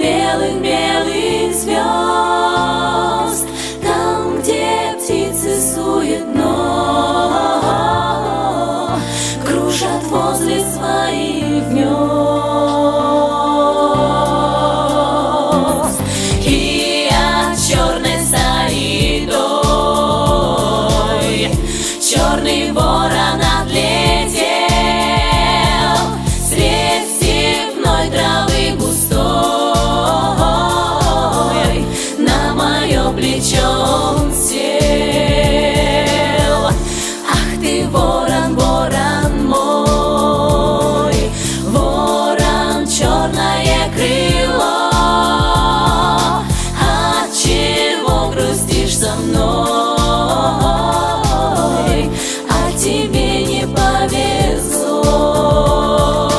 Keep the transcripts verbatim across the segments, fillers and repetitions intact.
белых-белых звезд, там, где птицы суетно кружат возле своих гнезд. И от черной заридой черный ворон отлетел средь степной травы густой, на мое плечо он сел. Ах ты, ворон, ворон мой, ворон, черное крыло, отчего грустишь со мной, а тебе не повезло.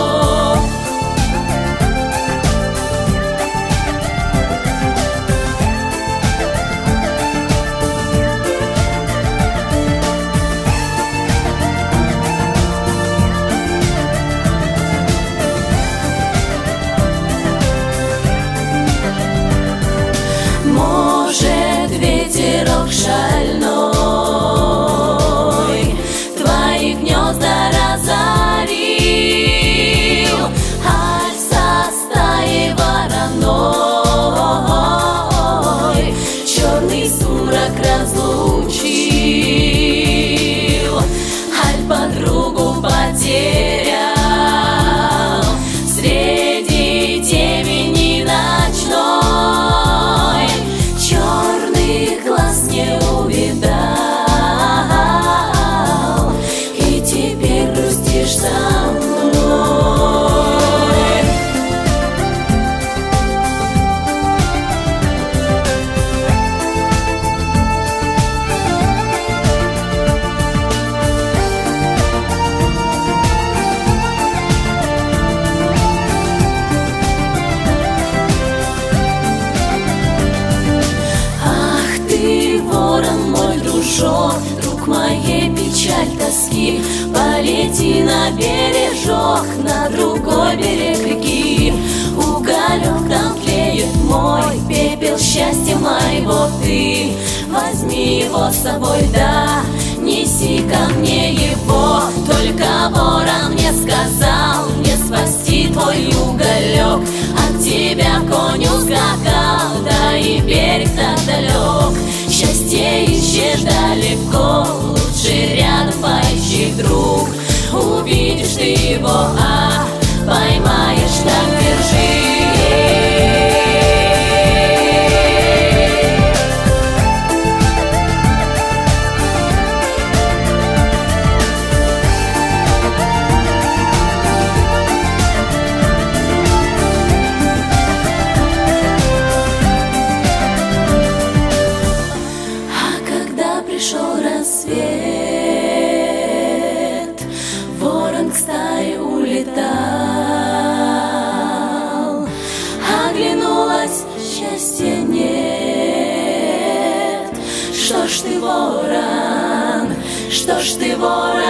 Может, ветерок шальной твои гнезда разорил, аль со стаи вороной черный сумрак разлучил, аль подругу потерял среди темени ночной, черных глаз не увидал, и теперь грустишь со мной. Ах ты, ворон мой, дружок, друг моей печаль, тоски, полети на бережок, на другой берег реки. Уголек там тлеет мой, пепел счастья моего ты. Возьми его с собой, да, неси ко мне его. Только ворон мне сказал, мне спасти твой уголек. От тебя конь ускакал, да и берег так далек. Счастье ищешь далеко, лучше рядом поищи, друг. Увидишь ты его, а поймаешь, так держи. Пришел рассвет, ворон к стае улетал, оглянулась, счастья нет. Что ж ты, ворон, что ж ты, ворон?